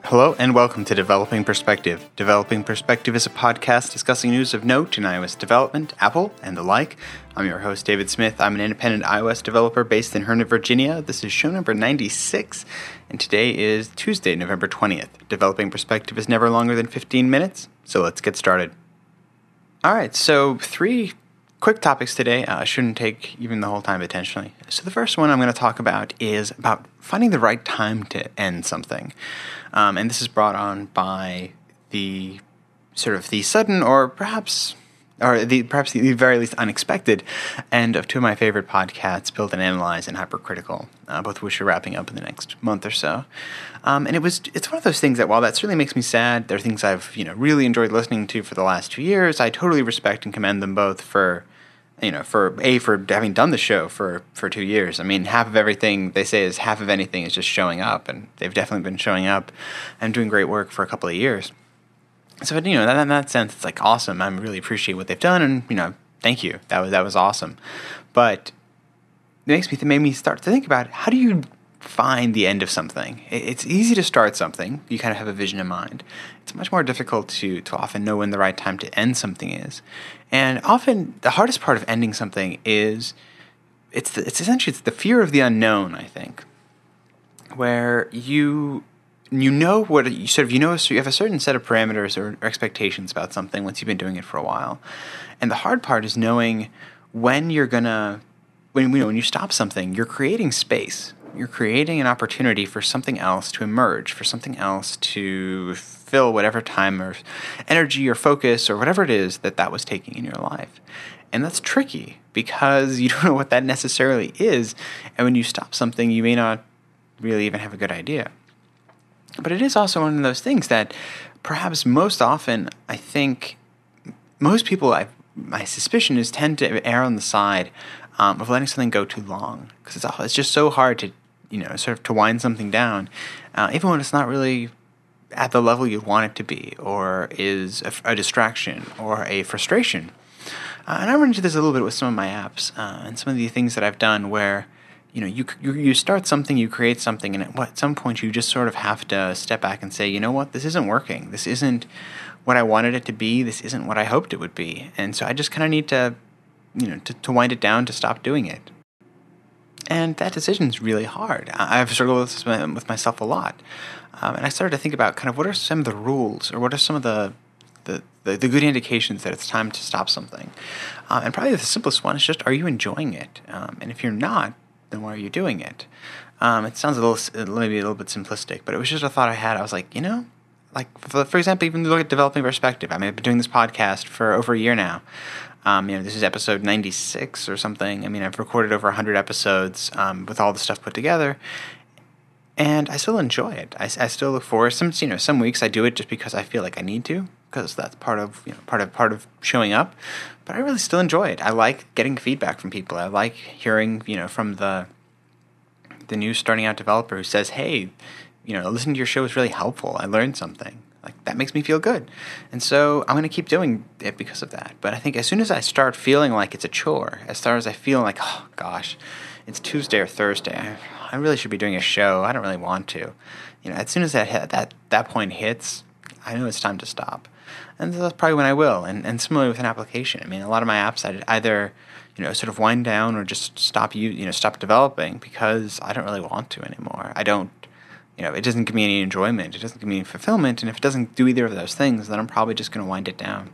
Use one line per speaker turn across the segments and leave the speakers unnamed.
Hello and welcome to Developing Perspective. Developing Perspective is a podcast discussing news of note in iOS development, Apple, and the like. I'm your host, David Smith. I'm an independent iOS developer based in Herndon, Virginia. This is show number 96, and today is Tuesday, November 20th. Developing Perspective is never longer than 15 minutes, so let's get started. All right, so 3 quick topics today. Shouldn't take even the whole time potentially. So the first one I'm going to talk about is about finding the right time to end something. And this is brought on by the sort of the sudden or perhaps the very least unexpected end of 2 of my favorite podcasts, Build and Analyze and Hypercritical, both of which are wrapping up in the next month or so. And it's one of those things that while that certainly makes me sad, they're things I've really enjoyed listening to for the last 2 years. I totally respect and commend them both for having done the show for 2 years. I mean, half of everything they say is half of anything is just showing up, and they've definitely been showing up and doing great work for a couple of years. So, in that sense, it's like awesome. I really appreciate what they've done, and thank you. That was awesome. But it made me start to think about how do you find the end of something. It's easy to start something. You kind of have a vision in mind. It's much more difficult to often know when the right time to end something is. And often the hardest part of ending something is it's essentially the fear of the unknown, I think, where you have a certain set of parameters or expectations about something once you've been doing it for a while. And the hard part is knowing when when you stop something, you're creating space. You're creating an opportunity for something else to emerge, for something else to fill whatever time or energy or focus or whatever it is that was taking in your life. And that's tricky because you don't know what that necessarily is. And when you stop something, you may not really even have a good idea. But it is also one of those things that perhaps most often, I think, most people, my suspicion is, tend to err on the side of letting something go too long. Because it's just so hard to, sort of to wind something down, even when it's not really at the level you want it to be, or is a distraction or a frustration. And I run into this a little bit with some of my apps and some of the things that I've done where, you start something, you create something, and at some point you just sort of have to step back and say, you know what, this isn't working. This isn't what I wanted it to be. This isn't what I hoped it would be. And so I just kind of need to, to wind it down, to stop doing it. And that decision is really hard. I've struggled with myself a lot. And I started to think about kind of what are some of the rules, or what are some of the good indications that it's time to stop something. And probably the simplest one is just, are you enjoying it? And if you're not, then why are you doing it? It sounds maybe a little bit simplistic, but it was just a thought I had. I was like, for example, even look at Developing Perspective. I mean, I've been doing this podcast for over a year now. This is episode 96 or something. I mean, I've recorded over 100 episodes with all the stuff put together, and I still enjoy it. I still look forward. Some weeks I do it just because I feel like I need to, because that's part of showing up. But I really still enjoy it. I like getting feedback from people. I like hearing from the new starting out developer who says, "Hey, listening to your show is really helpful. I learned something." Like, that makes me feel good. And so I'm going to keep doing it because of that. But I think as soon as I start feeling like it's a chore, as far as I feel like, oh gosh, it's Tuesday or Thursday, I really should be doing a show. I don't really want to. As soon as that point hits, I know it's time to stop. And that's probably when I will. And similarly with an application. I mean, a lot of my apps I either sort of wind down or just stop developing because I don't really want to anymore. I don't. It doesn't give me any enjoyment. It doesn't give me any fulfillment. And if it doesn't do either of those things, then I'm probably just going to wind it down.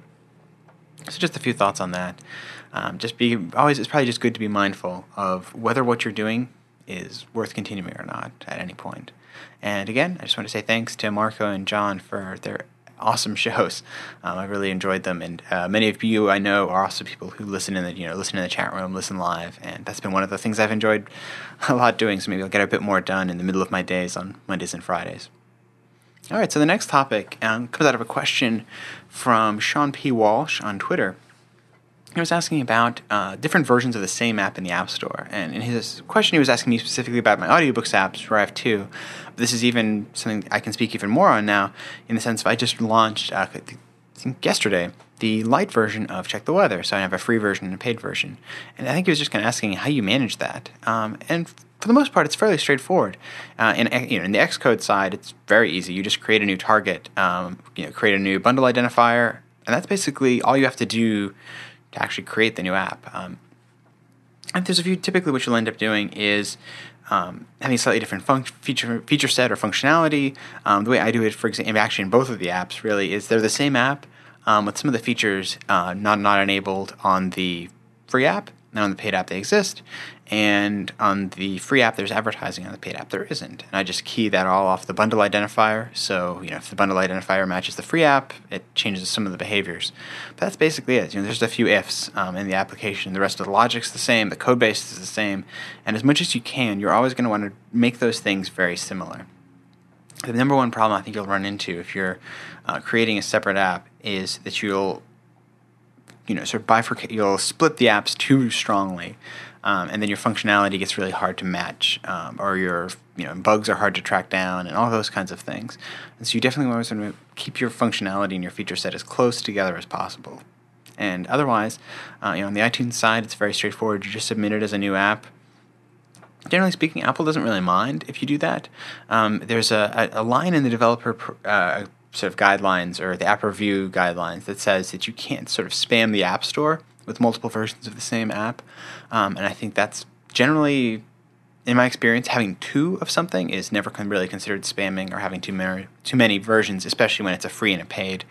So just a few thoughts on that. It's probably just good to be mindful of whether what you're doing is worth continuing or not at any point. And again, I just want to say thanks to Marco and John for their awesome shows. I really enjoyed them, and many of you I know are also people who listen in the chat room, listen live, and that's been one of the things I've enjoyed a lot doing. So maybe I'll get a bit more done in the middle of my days on Mondays and Fridays. All right, so the next topic comes out of a question from Sean P. Walsh on Twitter. He was asking about different versions of the same app in the App Store. And in his question, he was asking me specifically about my audiobooks apps, where I have 2. But this is even something I can speak even more on now, in the sense of I just launched, I think yesterday, the light version of Check the Weather. So I have a free version and a paid version. And I think he was just kind of asking how you manage that. And for the most part, it's fairly straightforward. In the Xcode side, it's very easy. You just create a new target, create a new bundle identifier, and that's basically all you have to do to actually create the new app. And there's a few. Typically, what you'll end up doing is having a slightly different feature set or functionality. The way I do it, for example, actually in both of the apps, really, is they're the same app with some of the features not enabled on the free app. Now on the paid app they exist, and on the free app there's advertising. On the paid app there isn't, and I just key that all off the bundle identifier. So if the bundle identifier matches the free app, it changes some of the behaviors. But that's basically it. There's a few ifs in the application. The rest of the logic's the same, the code base is the same, and as much as you can, you're always going to want to make those things very similar. The number one problem I think you'll run into if you're creating a separate app is that you'll sort of bifurcate. You'll split the apps too strongly, and then your functionality gets really hard to match, or your bugs are hard to track down, and all those kinds of things. And so you definitely want to keep your functionality and your feature set as close together as possible. And otherwise, on the iTunes side, it's very straightforward. You just submit it as a new app. Generally speaking, Apple doesn't really mind if you do that. There's a line in the developer sort of guidelines or the app review guidelines that says that you can't sort of spam the App Store with multiple versions of the same app. And I think that's generally, in my experience, having two of something is never really considered spamming, or having too many versions, especially when it's a free and a paid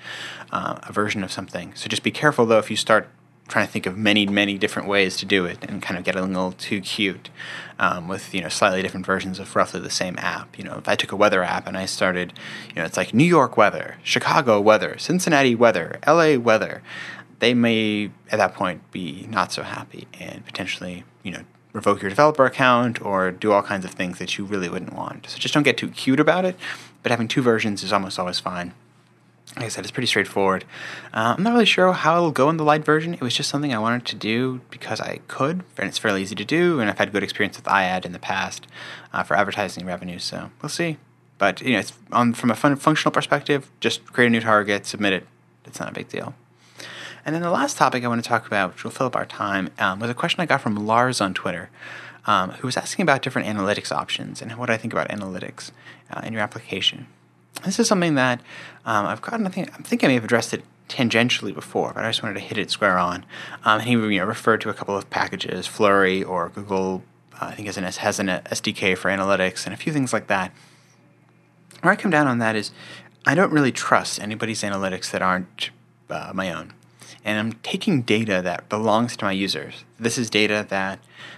a version of something. So just be careful, though, if you start trying to think of many, many different ways to do it and kind of get a little too cute with slightly different versions of roughly the same app. If I took a weather app and I started, it's like New York weather, Chicago weather, Cincinnati weather, LA weather, they may at that point be not so happy and potentially revoke your developer account or do all kinds of things that you really wouldn't want. So just don't get too cute about it, but having two versions is almost always fine. Like I said, it's pretty straightforward. I'm not really sure how it'll go in the light version. It was just something I wanted to do because I could, and it's fairly easy to do, and I've had good experience with iAd in the past for advertising revenue, so we'll see. But it's from a functional perspective, just create a new target, submit it. It's not a big deal. And then the last topic I want to talk about, which will fill up our time, was a question I got from Lars on Twitter, who was asking about different analytics options and what I think about analytics in your application. This is something that I've gotten. I think I may have addressed it tangentially before, but I just wanted to hit it square on. And he referred to a couple of packages, Flurry or Google. I think has an SDK for analytics and a few things like that. Where I come down on that is I don't really trust anybody's analytics that aren't my own, and I'm taking data that belongs to my users. This is data that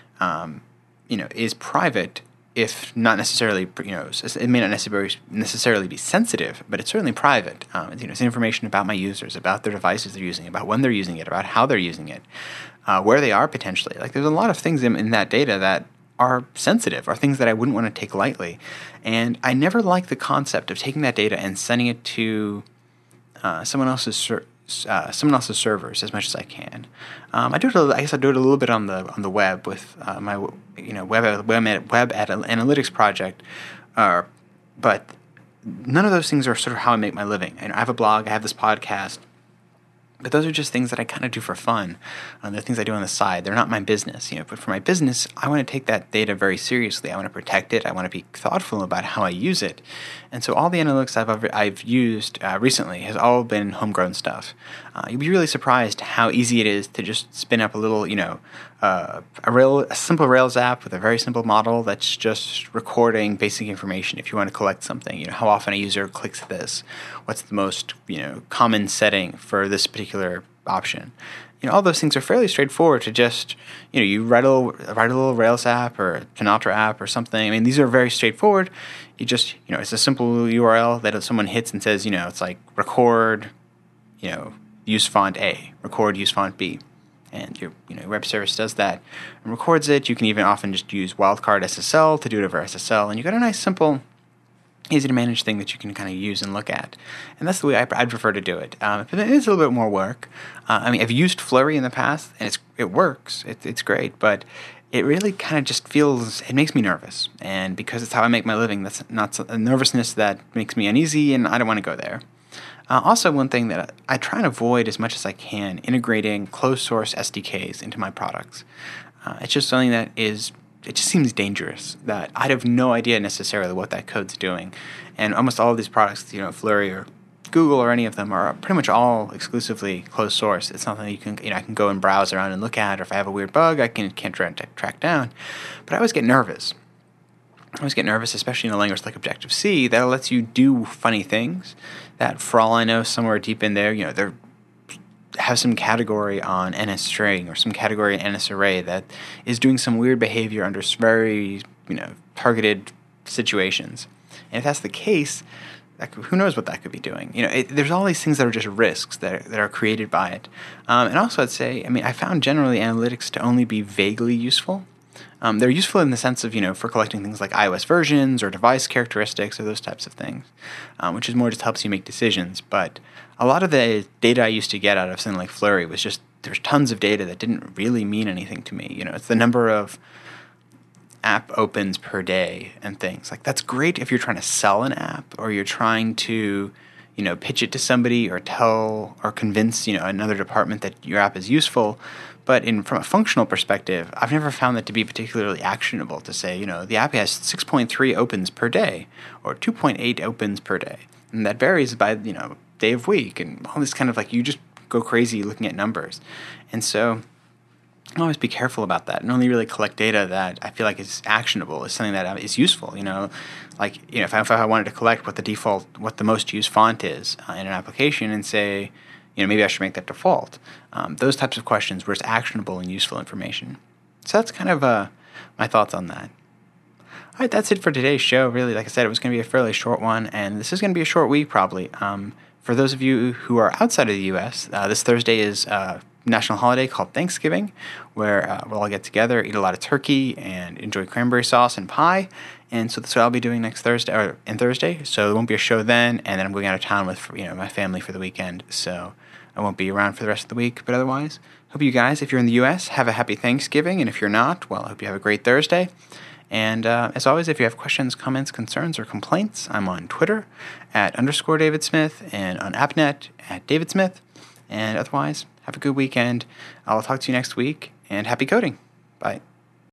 is private. If not necessarily, it may not necessarily be sensitive, but it's certainly private. It's information about my users, about their devices they're using, about when they're using it, about how they're using it, where they are potentially. Like there's a lot of things in that data that are sensitive, or things that I wouldn't want to take lightly. And I never like the concept of taking that data and sending it to someone else's servers as much as I can. I guess I do it a little bit on the web with my web analytics project, but none of those things are sort of how I make my living. And I have a blog, I have this podcast, but those are just things that I kind of do for fun. They're things I do on the side. They're not my business, But for my business, I want to take that data very seriously. I want to protect it. I want to be thoughtful about how I use it. And so all the analytics I've used recently has all been homegrown stuff. You'd be really surprised how easy it is to just spin up a little, a simple Rails app with a very simple model that's just recording basic information. If you want to collect something, how often a user clicks this, what's the most common setting for this particular option. All those things are fairly straightforward to just, you write a little Rails app or a Sinatra app or something. I mean, these are very straightforward. You just, it's a simple URL that someone hits and says, it's like record, use font A, record, use font B. And your web service does that and records it. You can even often just use wildcard SSL to do it over SSL. And you got a nice, simple, easy to manage thing that you can kind of use and look at. And that's the way I'd prefer to do it. But it is a little bit more work. I've used Flurry in the past, and it works. It's great, but it really kind of just it makes me nervous. And because it's how I make my living, that's not a nervousness that makes me uneasy, and I don't want to go there. Also, one thing that I try and avoid as much as I can, integrating closed source SDKs into my products. It's just something that is it just seems dangerous that I'd have no idea necessarily what that code's doing. And almost all of these products, Flurry or Google or any of them, are pretty much all exclusively closed source. It's something that you can, I can go and browse around and look at, or if I have a weird bug, I can't track down. But I always get nervous. Especially in a language like Objective-C, that lets you do funny things that, for all I know, somewhere deep in there, they have some category on NSString or some category in NSArray that is doing some weird behavior under very, targeted situations. And if that's the case, who knows what that could be doing? There's all these things that are just risks that are created by it. And also, I'd say, I found generally analytics to only be vaguely useful. They're useful in the sense of, for collecting things like iOS versions or device characteristics or those types of things, which is more just helps you make decisions. But a lot of the data I used to get out of something like Flurry was just, there's tons of data that didn't really mean anything to me. It's the number of app opens per day and things. Like, that's great if you're trying to sell an app or you're trying to, pitch it to somebody or tell or convince, another department that your app is useful. But from a functional perspective, I've never found that to be particularly actionable to say, the app has 6.3 opens per day or 2.8 opens per day. And that varies by, day of week and all this kind of you just go crazy looking at numbers. And so always be careful about that and only really collect data that I feel like is actionable, is something that is useful. If I wanted to collect what the most used font is in an application and say, maybe I should make that default. Those types of questions where it's actionable and useful information. So that's kind of my thoughts on that. All right, that's it for today's show. Really, like I said, it was going to be a fairly short one, and this is going to be a short week probably. For those of you who are outside of the U.S., this Thursday is a national holiday called Thanksgiving, where we'll all get together, eat a lot of turkey, and enjoy cranberry sauce and pie. And so that's what I'll be doing next Thursday. So there won't be a show then, and then I'm going out of town with my family for the weekend. So I won't be around for the rest of the week. But otherwise, hope you guys, if you're in the U.S., have a happy Thanksgiving. And if you're not, well, I hope you have a great Thursday. And as always, if you have questions, comments, concerns, or complaints, I'm on Twitter @_David Smith and on AppNet @David Smith. And otherwise, have a good weekend. I'll talk to you next week, and happy coding. Bye.